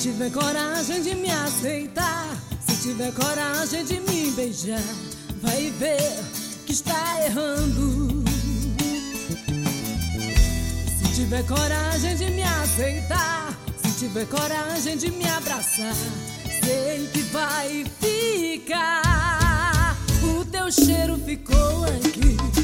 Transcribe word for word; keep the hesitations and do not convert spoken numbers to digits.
tiver coragem de me aceitar, se tiver coragem de me beijar, vai ver que está errando. Se tiver coragem de me aceitar, se tiver coragem de me abraçar, sei que vai ficar. O teu cheiro ficou aqui,